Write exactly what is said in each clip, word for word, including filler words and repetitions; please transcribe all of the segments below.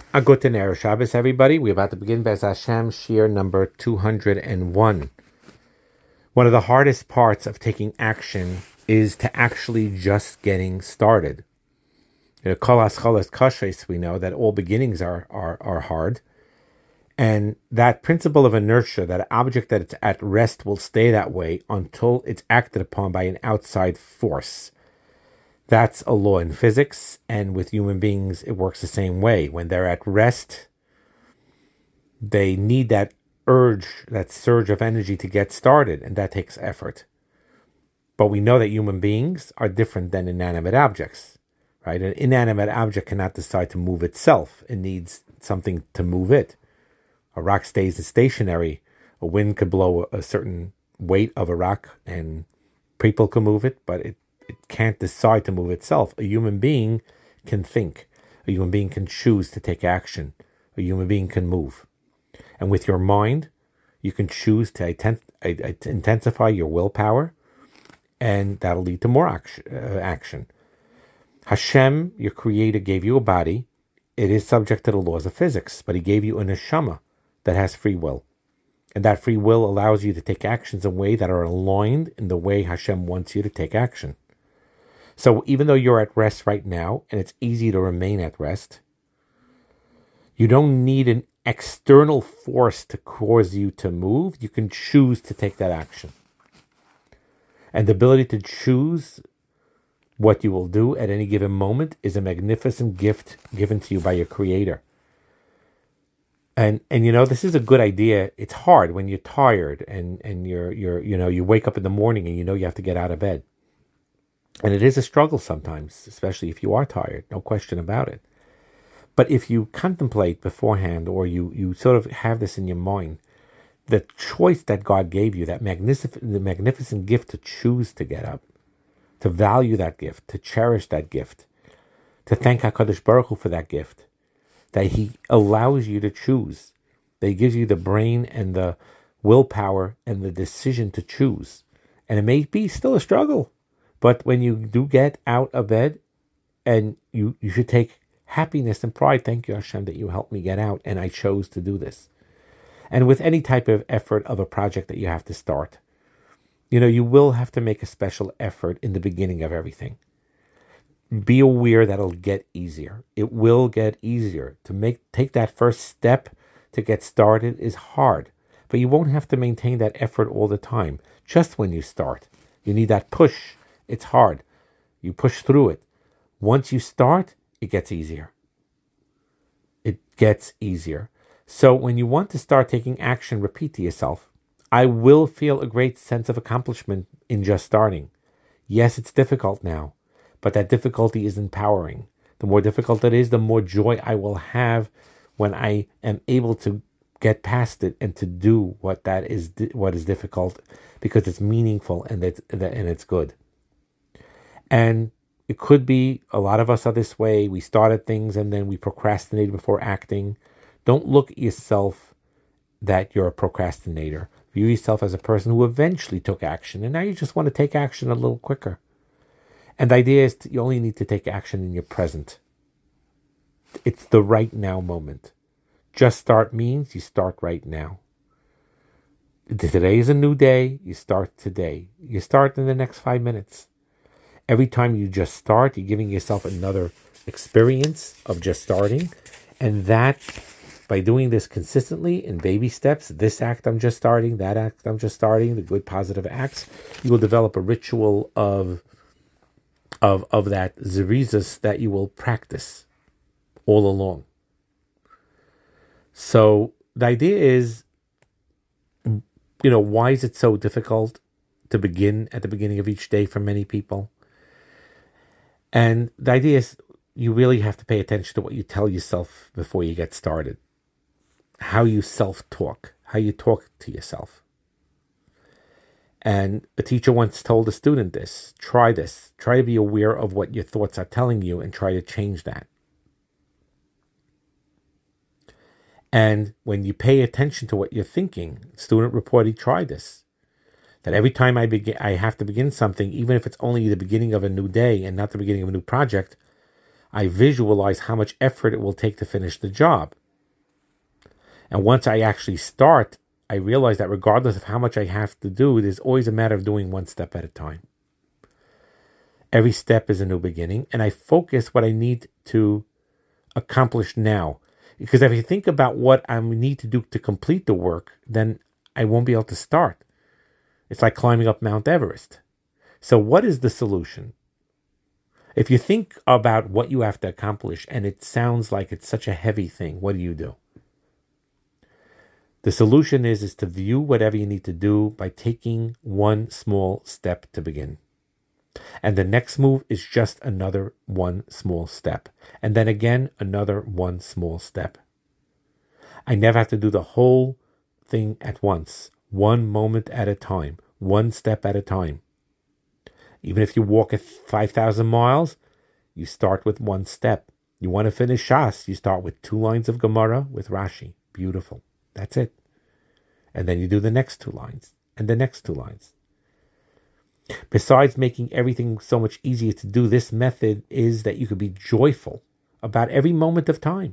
A good Erev Shabbos, everybody. We're about to begin Bez Hashem Shir number two hundred one. One of the hardest parts of taking action is to actually just getting started. You know, Kol Hascholas Kashes, we know that all beginnings are, are, are hard. And that principle of inertia, that object that it's at rest will stay that way until it's acted upon by an outside force. That's a law in physics, and with human beings, it works the same way. When they're at rest, they need that urge, that surge of energy to get started, and that takes effort. But we know that human beings are different than inanimate objects, right? An inanimate object cannot decide to move itself. It needs something to move it. A rock stays stationary. A wind could blow a certain weight of a rock, and people can move it, but it It can't decide to move itself. A human being can think. A human being can choose to take action. A human being can move. And with your mind, you can choose to intensify your willpower, and that'll lead to more action. Hashem, your creator, gave you a body. It is subject to the laws of physics, but he gave you a neshama that has free will. And that free will allows you to take actions in ways that are aligned in the way Hashem wants you to take action. So even though you're at rest right now, and it's easy to remain at rest, you don't need an external force to cause you to move. You can choose to take that action. And the ability to choose what you will do at any given moment is a magnificent gift given to you by your creator. And and you know, this is a good idea. It's hard when you're tired and, and you're you're you know, you wake up in the morning and you know you have to get out of bed. And it is a struggle sometimes, especially if you are tired, no question about it. But if you contemplate beforehand, or you, you sort of have this in your mind, the choice that God gave you, that magnificent, the magnificent gift to choose to get up, to value that gift, to cherish that gift, to thank HaKadosh Baruch Hu for that gift, that he allows you to choose, that he gives you the brain and the willpower and the decision to choose. And it may be still a struggle. But when you do get out of bed, and you, you should take happiness and pride, thank you, Hashem, that you helped me get out, and I chose to do this. And with any type of effort of a project that you have to start, you know, you will have to make a special effort in the beginning of everything. Be aware that it'll get easier. It will get easier. To make take that first step to get started is hard, but you won't have to maintain that effort all the time. Just when you start, you need that push. It's hard. You push through it. Once you start, it gets easier. It gets easier. So when you want to start taking action, repeat to yourself, I will feel a great sense of accomplishment in just starting. Yes, it's difficult now, but that difficulty is empowering. The more difficult it is, the more joy I will have when I am able to get past it and to do what that is, what is difficult, because it's meaningful and it's and it's good. And it could be, a lot of us are this way. We started things and then we procrastinated before acting. Don't look at yourself that you're a procrastinator. View yourself as a person who eventually took action, and now you just want to take action a little quicker. And the idea is to, you only need to take action in your present. It's the right now moment. Just start means you start right now. Today is a new day. You start today. You start in the next five minutes. Every time you just start, you're giving yourself another experience of just starting. And that, by doing this consistently in baby steps, this act I'm just starting, that act I'm just starting, the good positive acts, you will develop a ritual of, of, of that zerizos that you will practice all along. So the idea is, you know, why is it so difficult to begin at the beginning of each day for many people? And the idea is you really have to pay attention to what you tell yourself before you get started. How you self-talk, how you talk to yourself. And a teacher once told a student this, try this. Try to be aware of what your thoughts are telling you and try to change that. And when you pay attention to what you're thinking, student report, he tried this. That every time I begin, I have to begin something, even if it's only the beginning of a new day and not the beginning of a new project, I visualize how much effort it will take to finish the job. And once I actually start, I realize that regardless of how much I have to do, it is always a matter of doing one step at a time. Every step is a new beginning, and I focus what I need to accomplish now. Because if I think about what I need to do to complete the work, then I won't be able to start. It's like climbing up Mount Everest. So what is the solution? If you think about what you have to accomplish and it sounds like it's such a heavy thing, what do you do? The solution is, is to view whatever you need to do by taking one small step to begin. And the next move is just another one small step. And then again, another one small step. I never have to do the whole thing at once. One moment at a time. One step at a time. Even if you walk at five thousand miles, you start with one step. You want to finish Shas, you start with two lines of Gemara with Rashi. Beautiful. That's it. And then you do the next two lines. And the next two lines. Besides making everything so much easier to do, this method is that you could be joyful about every moment of time.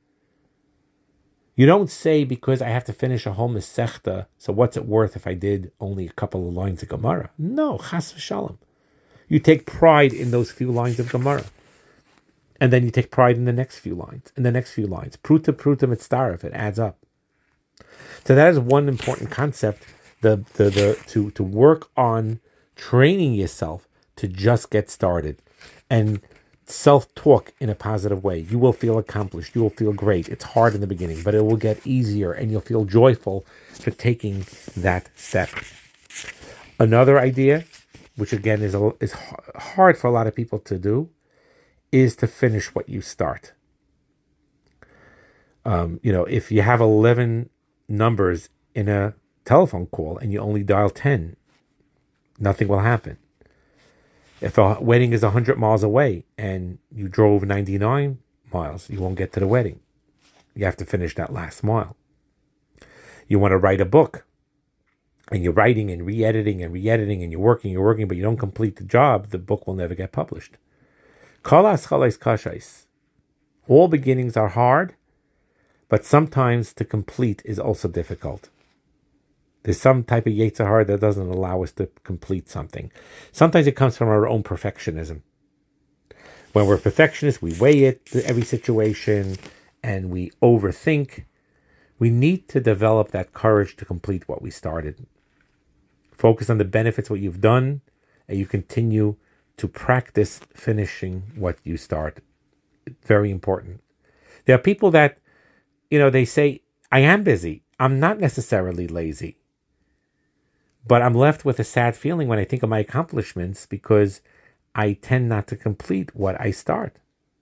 You don't say, because I have to finish a whole Masechta, so what's it worth if I did only a couple of lines of Gemara? No, chas v'shalom. You take pride in those few lines of Gemara. And then you take pride in the next few lines, in the next few lines. Pruta, pruta, mitzdarif, it adds up. So that is one important concept, the, the, the, to, to work on training yourself to just get started and self-talk in a positive way. You will feel accomplished. You will feel great. It's hard in the beginning, but it will get easier and you'll feel joyful for taking that step. Another idea, which again is, a, is hard for a lot of people to do, is to finish what you start. Um, you know, if you have eleven numbers in a telephone call and you only dial ten, nothing will happen. If a wedding is one hundred miles away and you drove ninety-nine miles, you won't get to the wedding. You have to finish that last mile. You want to write a book and you're writing and re-editing and re-editing and you're working, you're working, but you don't complete the job, the book will never get published. All beginnings are hard, but sometimes to complete is also difficult. There's some type of Yetzer Hara that doesn't allow us to complete something. Sometimes it comes from our own perfectionism. When we're perfectionists, we weigh it to every situation and we overthink. We need to develop that courage to complete what we started. Focus on the benefits, what you've done, and you continue to practice finishing what you start. Very important. There are people that, you know, they say, I am busy. I'm not necessarily lazy. But I'm left with a sad feeling when I think of my accomplishments because I tend not to complete what I start.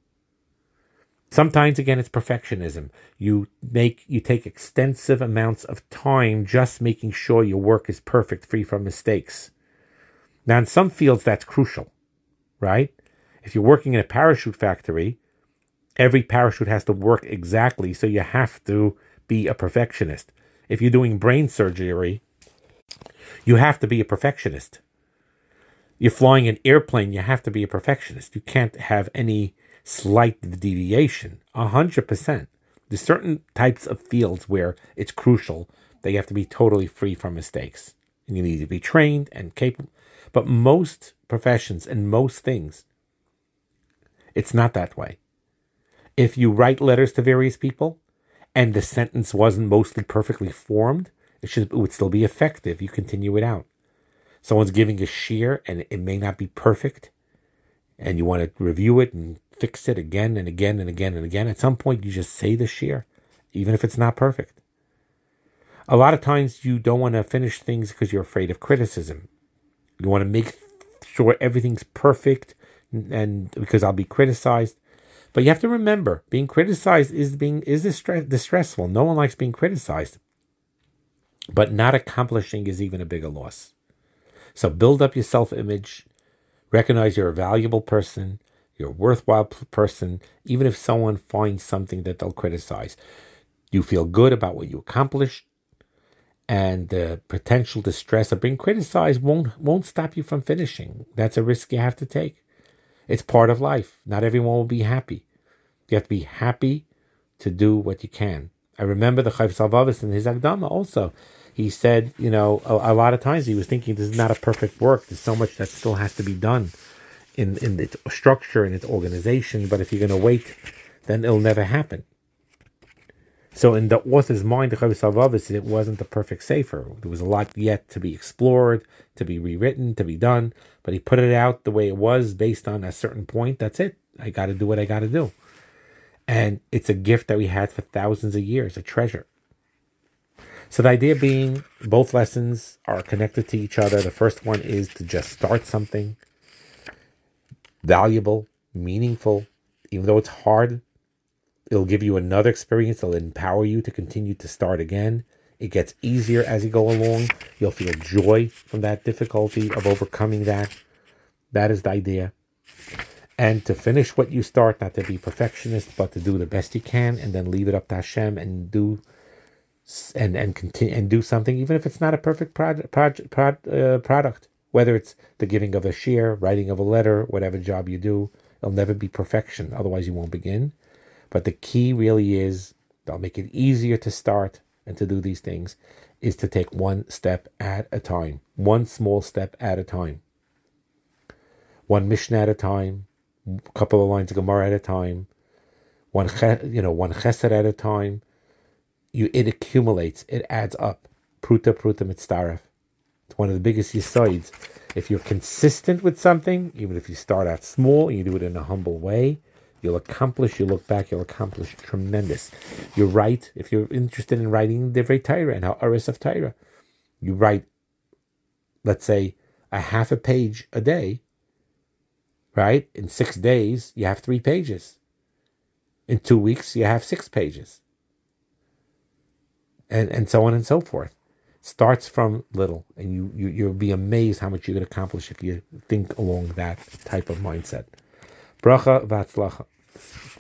Sometimes, again, it's perfectionism. You make you take extensive amounts of time just making sure your work is perfect, free from mistakes. Now, in some fields, that's crucial, right? If you're working in a parachute factory, every parachute has to work exactly, so you have to be a perfectionist. If you're doing brain surgery, you have to be a perfectionist. You're flying an airplane, you have to be a perfectionist. You can't have any slight deviation, one hundred percent. There's certain types of fields where it's crucial that you have to be totally free from mistakes. And you need to be trained and capable. But most professions and most things, it's not that way. If you write letters to various people and the sentence wasn't mostly perfectly formed, it should it would still be effective. You continue it out. Someone's giving a shiur and it may not be perfect, and you want to review it and fix it again and again and again and again. At some point, you just say the shiur, even if it's not perfect. A lot of times, you don't want to finish things because you're afraid of criticism. You want to make sure everything's perfect, and because I'll be criticized. But you have to remember, being criticized is being is distress, distressful. No one likes being criticized. But not accomplishing is even a bigger loss. So build up your self-image. Recognize you're a valuable person. You're a worthwhile person. Even if someone finds something that they'll criticize, you feel good about what you accomplished. And the potential distress of being criticized won't won't stop you from finishing. That's a risk you have to take. It's part of life. Not everyone will be happy. You have to be happy to do what you can. I remember the Chayv Salvavis in his Agdama also. He said, you know, a, a lot of times he was thinking this is not a perfect work. There's so much that still has to be done in, in its structure and its organization. But if you're going to wait, then it'll never happen. So in the author's mind, the Chayv Salvavis, it wasn't the perfect sefer. There was a lot yet to be explored, to be rewritten, to be done. But he put it out the way it was based on a certain point. That's it. I got to do what I got to do. And it's a gift that we had for thousands of years, a treasure. So the idea being both lessons are connected to each other. The first one is to just start something valuable, meaningful. Even though it's hard, it'll give you another experience. It'll empower you to continue to start again. It gets easier as you go along. You'll feel joy from that difficulty of overcoming that. That is the idea. And to finish what you start, not to be perfectionist, but to do the best you can, and then leave it up to Hashem and do and and continue and do something, even if it's not a perfect project, project prod, uh, product. Whether it's the giving of a shir, writing of a letter, whatever job you do, it'll never be perfection. Otherwise, you won't begin. But the key really is, that'll make it easier to start and to do these things, is to take one step at a time, one small step at a time, one Mishnah at a time. A couple of lines of Gemara at a time, one you know one Chesed at a time. You it accumulates, it adds up. Pruta pruta mitzdaref. It's one of the biggest yisoids. If you're consistent with something, even if you start out small and you do it in a humble way, you'll accomplish. You look back, you'll accomplish tremendous. You write if you're interested in writing Divrei Torah and Ha'aris of Torah. You write, let's say, a half a page a day. Right? In six days, you have three pages. In two weeks, you have six pages. And and so on and so forth. Starts from little. And you, you, you'll be amazed how much you can accomplish if you think along that type of mindset. Bracha v'atzlacha.